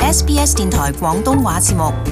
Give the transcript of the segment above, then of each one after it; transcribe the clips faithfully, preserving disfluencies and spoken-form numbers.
S B S 電台廣東話節目。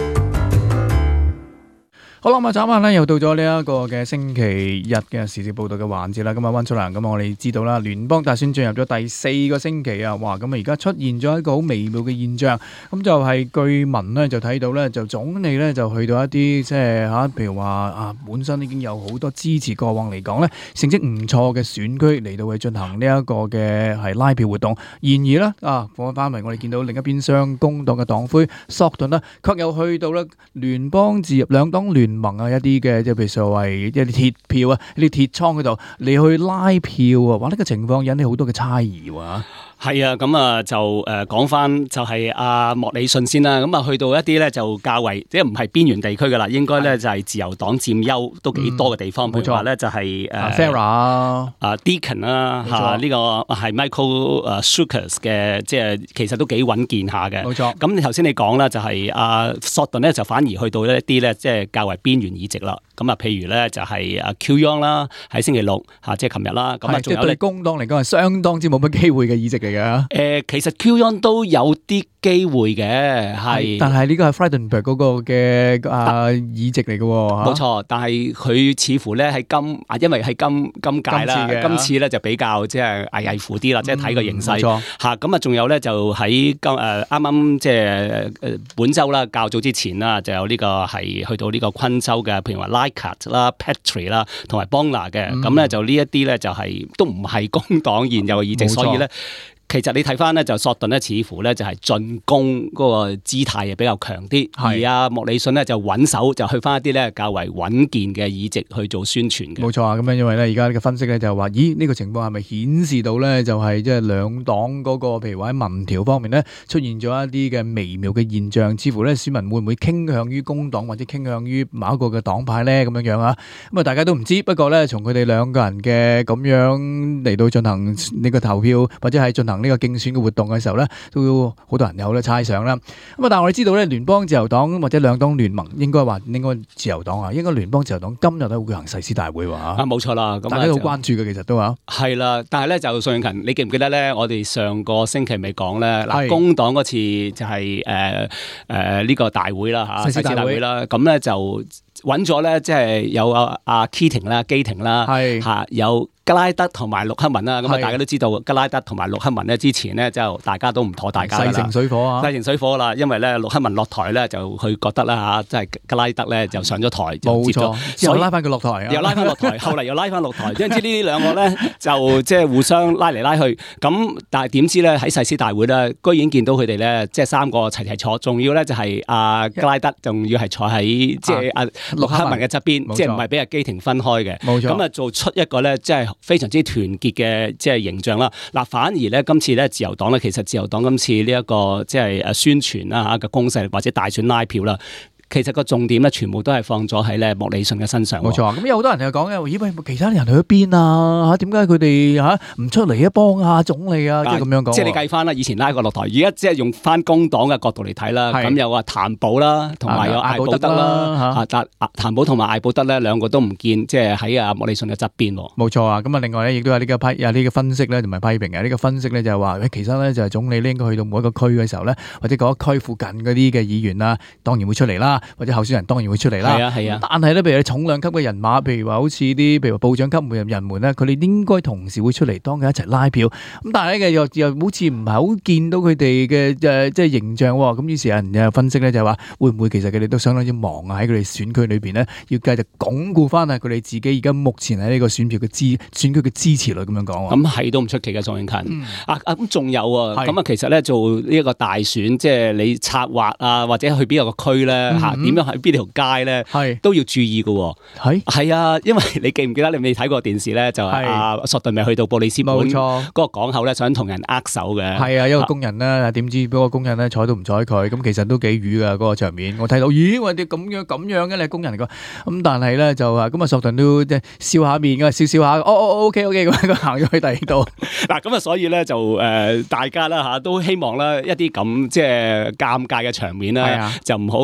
好啦，咁啊，眨下咧又到咗呢一個嘅星期日嘅時事報道嘅環節啦。咁啊，溫出蘭，咁我哋知道啦，聯邦大選進入咗第四個星期啊，哇！咁啊，而家出現咗一個好微妙嘅現象，咁就係據聞咧就睇到咧，就總理咧就去到一啲即係嚇，譬如話啊，本身已經有好多支持過往嚟講咧成績唔錯嘅選區嚟到去進行呢一個嘅係拉票活動。然而咧啊，放翻嚟我哋見到另一邊廂工黨嘅黨魁索頓呢，卻又去到咧聯邦自由兩黨聯盟啊，一啲嘅即係譬如所謂一啲鐵票啊，一啲鐵倉嗰度你去拉票啊，哇！呢個情況引起好多嘅猜疑喎。 係啊，咁啊就誒講翻就係阿莫里遜先啦，咁啊去到一啲咧就較為即係唔係邊緣地區㗎啦，應該咧就係自由黨佔優都幾多嘅地方，譬如話咧就係誒 Sarah 啊 Deakin 啦嚇，呢個係 Michael Shooks 嘅，即係其實都幾穩健下嘅。 冇錯。 咁頭先你講啦，就係阿索頓咧就反而去到一啲咧即係較為邊緣議席啦。咁啊，譬如咧就係阿 Q Young 啦，喺星期六嚇，即係琴日啦。咁啊，仲有對工黨嚟講係相當之冇乜機會嘅議席嚟嘅。 誒、呃，其實 Q Young 都有啲機會嘅，係。 但係呢個係 Frydenberg 嗰個嘅啊議席嚟嘅喎。 冇錯，但係佢似乎咧喺今啊，因為喺今今屆啦，今，今次咧就比較即係危危乎啲啦，即係睇個形勢。冇錯。嚇，咁啊，仲有咧就喺今誒啱啱即係誒本週啦，較早之前啦，就有呢個係去到呢個昆州嘅，譬如話 Leichhardt 啦、Petrie 啦，同埋 Bonner 嘅，咁咧、嗯、就呢一啲咧就係、是、都唔係工黨現有嘅議席，所以咧。其實你睇翻咧，就索頓咧，似乎咧就係進攻嗰個姿態比較強啲，而阿莫里遜咧就穩守，就去翻一啲咧較為穩健嘅議席去做宣傳嘅。 冇錯啊，咁樣因為咧而家呢個分析咧就話，咦呢、呢個情況係咪顯示到咧就係即係兩黨嗰個譬如話喺民調方面咧出現咗一啲嘅微妙嘅現象，似乎咧選民會唔會傾向於工黨或者傾向於某一個嘅黨派咧咁樣樣啊？咁啊大家都唔知，不過咧從佢哋兩個人嘅咁樣嚟到進行呢個投票或者係進行呢個競選嘅活動嘅時候咧，都好多人有咧猜想啦。咁啊，但係我哋知道咧，聯邦自由黨或者兩黨聯盟應該話應該自由黨啊，應該聯邦自由黨今日都會舉行誓師大會喎。啊， 冇錯啦， 大家都好關注嘅，其實都啊。 係啦，但係咧就宋永勤，你記唔記得咧？我哋上個星期未講咧，嗱，工黨嗰次就係誒誒呢個大會啦嚇，誓師大會啦，咁咧就揾咗咧，即係有阿阿 Keating 啦、基廷啦，嚇有。吉拉德同埋陸克文啦，咁啊大家都知道吉拉德同埋陸克文咧之前咧就大家都唔妥大家啦，勢成水火啊，勢成水火啦，因為咧陸克文落台咧就佢覺得啦嚇，即係吉拉德咧就上咗台，冇錯，所以拉翻佢落台，又拉翻落台，後嚟又拉翻落台，即係知呢兩個咧就即係互相拉嚟拉去，咁但係點知咧喺誓師大會咧，居然見到佢哋咧即係三個齊齊坐，仲要咧就係阿吉拉德，仲要係坐喺即係阿陸克文嘅側邊，即係唔係俾阿基廷分開嘅，冇錯，咁啊做出一個咧即係非常之團結嘅即係形象啦。嗱，反而咧今次咧自由黨咧，其實自由黨今次呢一個即係誒宣傳啦嚇嘅攻勢或者大選拉票啦。其實個重點咧，全部都係放咗喺咧莫里遜嘅身上。冇錯，咁有好多人就講嘅，咦喂，其他人去咗邊啊？嚇，點解佢哋嚇唔出嚟一幫下總理啊？即係咁樣講。即係你計翻啦，以前拉過落台，而家即係用翻工黨嘅角度嚟睇啦。咁有話譚寶啦，同埋有艾布德啦。嚇，但譚寶同埋艾布德咧兩個都唔見，即係喺阿莫里遜嘅側邊。冇錯啊，咁啊，另外咧亦都有呢個批有呢個分析咧，同埋批評嘅呢個分析咧，就係話，其實咧就係總理咧應該去到每一個區嘅時候咧，或者嗰一區附近嗰啲嘅議員啦，當然會出嚟啦。或者候選人當然會出嚟啦，係啊係啊。但係咧，譬如重量級嘅人馬，譬如話好似啲，譬如話部長級嘅人們咧，佢哋應該同時會出嚟當佢一齊拉票。咁但係咧又又好似唔係好見到佢哋嘅誒即係形象喎。咁於是有人又分析咧就係話，會唔會其實佢哋都相當之忙啊？喺佢哋選區裏邊咧，要繼續鞏固翻啊佢哋自己而家目前喺呢個選票嘅支選區嘅支持率咁樣講。咁係都唔出奇嘅，宋永勤。嗯、啊啊咁仲有啊，咁啊其實咧做呢一個大選，即係你策劃啊，或者去邊個區咧嚇，點樣喺邊條街咧，係都要注意嘅。係係啊，因為你記唔記得你未睇過電視咧？就係阿索頓咪去到布里斯本嗰個港口咧，想同人握手嘅。係啊，一個工人咧，點知嗰個工人咧睬都唔睬佢，咁其實都幾瘀噶嗰個場面。我睇到，咦，喂，你咁樣咁樣嘅你工人個，咁但係咧就啊，咁啊索頓都即係笑下面嘅，笑笑下，哦哦 OK OK 咁樣行咗去第二度。嗱，咁啊，所以咧就誒，大家啦嚇都希望咧一啲咁即係尷尬嘅場面啦，就唔好即係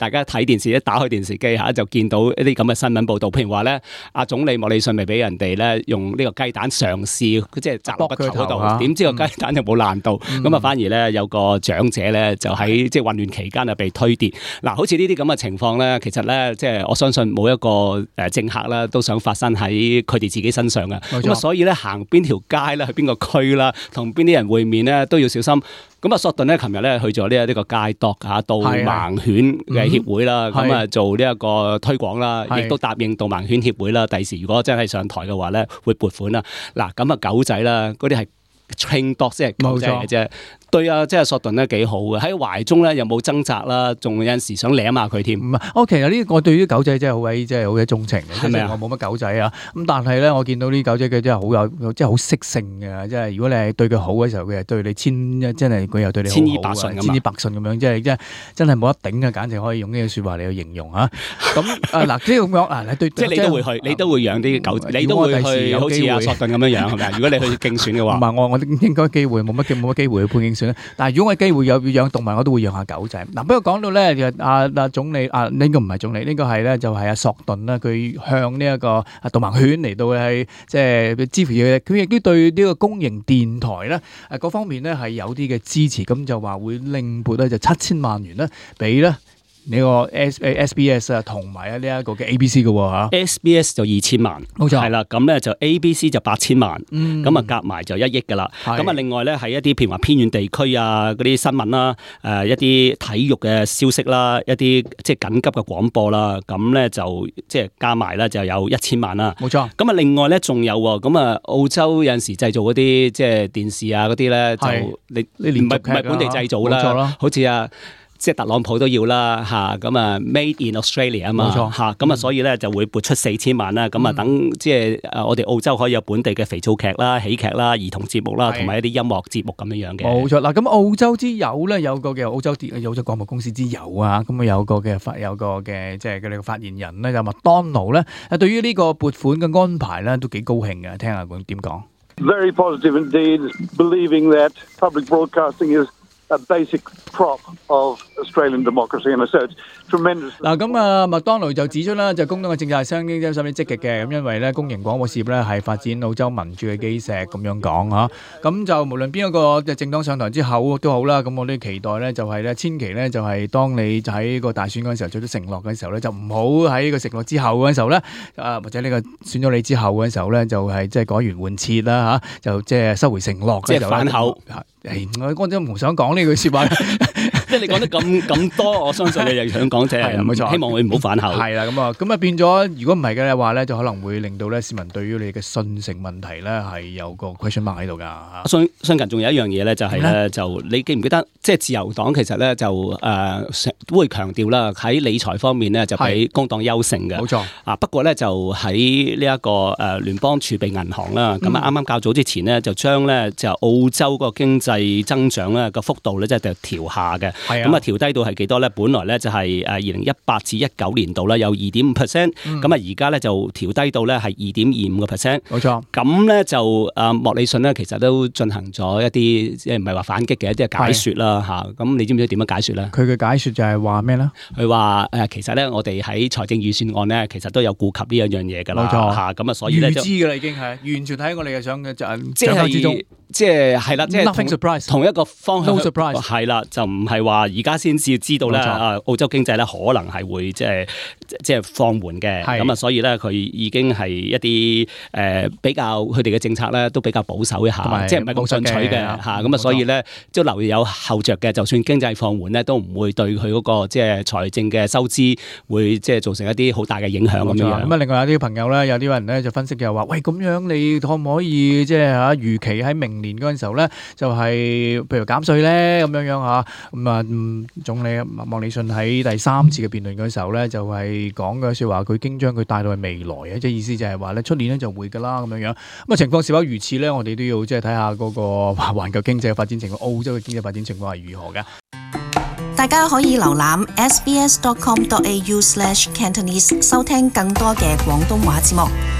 大家睇電視一打開電視機嚇，就見到一啲咁嘅新聞報導，譬如話咧，阿總理莫里遜咪俾人哋咧用呢個雞蛋嘗試，即係砸落個頭度，點知個雞蛋就冇爛到，咁啊、嗯、反而咧有個長者咧就喺即係混亂期間啊被推跌。嗱，好似呢啲咁嘅情況咧，其實咧即係我相信冇一個誒政客啦都想發生喺佢哋自己身上嘅。咁啊錯，所以咧行邊條街咧去邊個區啦，同邊啲人會面咧都要小心。咁啊，索頓咧，琴日咧去咗呢一呢個街度嚇導盲犬嘅協會啦，咁啊、嗯、做呢一個推廣啦，亦都答應導盲犬協會啦，第時如果真係上台嘅話咧，會撥款啦。嗱，咁啊狗仔啦，嗰啲係 train dog 先係狗仔嘅啫。對啊，即係索頓咧幾好嘅，喺懷中咧又冇掙扎啦，仲有陣時想舐下佢添。唔係，我其實呢，我對於狗仔真係好鬼，即係好鬼鍾情嘅。係咪啊？我冇乜狗仔啊，咁但係咧，我見到啲狗仔佢真係好有，即係好識性嘅。即係如果你係對佢好嘅時候，佢係對你千，真係佢又對你好好千依百順咁，千依百順咁樣，即係即係真係冇得頂嘅，簡直可以用呢句説話嚟去形容嚇。咁啊嗱，即係咁講啊，你對即係你都會去，你都會養啲狗，你都會去好似阿索頓咁樣養係咪啊？如果你去競選嘅話，唔係我我應該機會冇乜冇乜機會去判競選。但係如果我機會有要養動物，我都會養下狗仔。嗱，不過講到咧，阿阿總理啊，呢個唔係總理，呢個係咧就係阿索頓啦。佢向呢一個啊導盲犬嚟到係即係支持佢，佢亦都對呢個公營電台咧誒各方面咧係有啲嘅支持，咁就話會另撥咧就七千萬元咧俾咧。呢個 S S B S 啊，同埋啊呢一個嘅 A B C 嘅喎嚇 ，S B S 就二千萬，冇錯，係啦，咁咧就 A B C 就八千萬，咁啊夾埋就一億㗎啦。咁啊另外咧係一啲譬如話偏遠地區啊嗰啲新聞啦，誒一啲體育嘅消息啦，一啲即係緊急嘅廣播啦，咁咧就即係加埋咧就有一千萬啦。冇錯。咁啊另外咧仲有喎，咁啊澳洲有陣時製造嗰啲即係電視啊嗰啲咧，就你你唔係唔係本地製造啦，好似啊。即係特朗普都要啦嚇，咁啊 Made in Australia 啊嘛，冇錯嚇，咁啊所以咧就會撥出四千萬啦，咁啊、嗯、等即係誒我哋澳洲可以有本地嘅肥皂劇啦、喜劇啦、兒童節目啦，同埋是一啲音樂節目咁樣樣嘅。冇錯嗱，咁澳洲之友咧有個嘅澳洲電澳洲廣播公司之友啊，咁啊有個嘅發有個嘅即係佢哋嘅發言人咧就麥當勞咧，啊對於呢個撥款嘅安排咧都幾高興嘅，聽下佢點講。 Very positive indeed, believing that public broadcasting is a basic prop of Australian democracy, and so it's tremendous. 嗱咁啊，麥當勞就指出啦，就工黨嘅政策係相當相當積極嘅，咁因為咧公營廣播事業咧係發展澳洲民主嘅基石咁樣講嚇。咁就無論邊一個嘅政黨上台之後都好啦，咁我哋期待咧就係咧千祈咧就係當你就喺個大選嗰陣時候做咗承諾嘅時候咧，就唔好喺個承諾之後嗰陣時候咧，啊或者呢個選咗你之後嗰陣時候咧，就係即係改弦換切啦嚇，就即係收回承諾嘅時候，即係反口。誒，我我真係唔想講呢句説話。即係你講得咁咁多，我相信你又想講，即係冇錯，希望佢唔好反口。係啦，咁啊，咁啊變咗，如果唔係嘅話咧，就可能會令到咧市民對於你嘅信誠問題咧係有個 question mark 喺度㗎。信信近仲有一樣嘢咧，就係咧，就你記唔記得，即係自由黨其實咧就誒都會強調啦，喺理財方面咧就比工黨優勝嘅。冇錯。啊，不過咧就喺呢一個誒聯邦儲備銀行啦，咁啊啱啱較早之前咧就將咧就澳洲個經濟增長咧個幅度咧即係就調下嘅。咁啊調低到係幾多咧？本來咧就係誒二零一八至一九年度咧有二點五 percent，咁啊而家咧就調低到咧係二點二五個 percent。冇錯。咁咧就誒莫里遜咧其實都進行咗一啲即係唔係話反擊嘅一啲解説啦嚇。咁你知唔知點樣解説咧？佢嘅解説就係話咩咧？佢話誒其實咧我哋喺財政預算案咧其實都有顧及呢一樣嘢㗎啦。冇錯嚇。咁啊所以咧就預知㗎啦已經係完全喺我哋嘅想嘅就想之中。即係係啦，即係同一個方向。No surprise。係啦，就唔係話而家先至知道咧，啊澳洲經濟咧可能係會即係即係放緩嘅。咁啊，所以咧佢已經係一啲誒比較佢哋嘅政策咧都比較保守一下，即係唔係咁進取嘅嚇。咁啊，所以咧都留意有後着嘅，就算經濟放緩咧，都唔會對佢嗰個即係財政嘅收支會即係造成一啲好大嘅影響咁樣。咁啊，另外有啲朋友咧，有啲人咧就分析就話：喂，咁樣你可唔可以即係嚇預期喺明年嗰陣時候咧，就係譬如減稅咧咁樣樣嚇，咁啊總理莫里遜喺第三次嘅辯論嗰時候咧，就係講嘅説話，佢經將佢帶到去未來嘅，即係意思就係話咧，出年咧就會㗎啦咁樣樣。咁啊情況是否如此咧？我哋都要即係睇下嗰個環球經濟嘅發展情況，澳洲嘅經濟發展情況係如何嘅。 大家可以瀏覽 s b s dot com dot a u slash cantonese 收聽更多嘅廣東話節目。